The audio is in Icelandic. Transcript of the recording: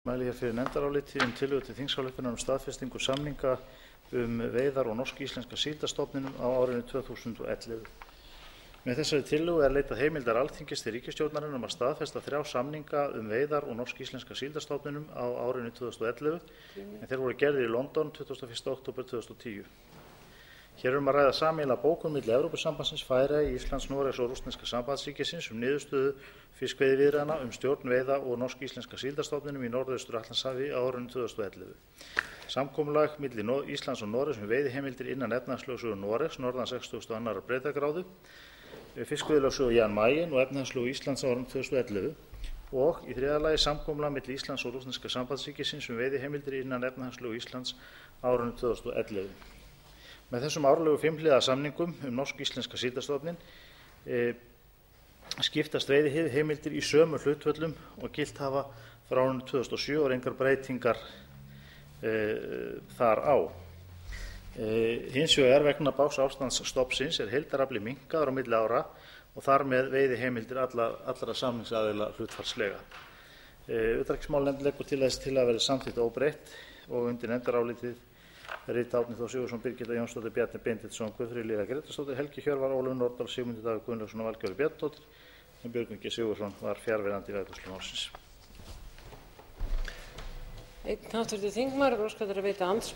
Mæli hér fyrir nefndaráliti tillögu til þingsályktunar staðfestingu samninga veiðar og norsk-íslenska síldarstofninum á árinu 2011. Með þessari tillögu leitað heimildar Alþingis til ríkisstjórnarinnar að staðfesta 3 samninga veiðar og norsk-íslenska síldarstofninum á árinu 2011 en þeir voru gerðir í London 21. október 2010. Hér að ræða sameiginlega bókun milli Evrópusambandsins, Færeyja, Íslands, Noregs og rússneska sambandsríkisins niðurstöðu fiskveiðiviðræðna stjórn veiða og norsk-íslenska síldarstofninum í Norðaustur-Atlantshafi á árinu 2011. Samkomulag milli Íslands og Noregs veiðiheimildir innan efnahagslögsögu Noregs norðan 62. breiddargráðu, fiskveiðilögsögu Jan Mayen og efnahagslögu Íslands á árinu 2011 og í 3. lagi samkomulag milli Íslands og rússneska sambandsríkisins veiðiheimildir innan efnahagslögu Íslands á árinu 2011. Með þessum árlegu 5-hliða samningum norsk-íslenska síldarstofninn skiptast veiðiheimildir í sömu hlutföllum og gilt hafa frá árinu 2007 og engar breytingar þar á. Hins vegar vegna bágsástands stofnsins heildarafli minnkaður á milli ára og þar með veiðiheimildir allra samningsaðila hlutfallslega. Utanríkismálanefnd leggur til þess að verði samþykkt óbreytt og undir nefndarálitið rita Árni Þór Sigurðsson, Birgitta Jónsdóttir, Bjarni Benediktsson, Guðfríður Lilja Grétarsdóttir, Helgi Hjörvar, Ólöf Nordal, Sigmundur Davíð Gunnlaugsson og Valgerður Bjarnadóttir, en Björgvin G. Sigurðsson var fjarverandi í afgreiðslu málsins. Einn háttvirtur þingmaður óskar að veita andsvar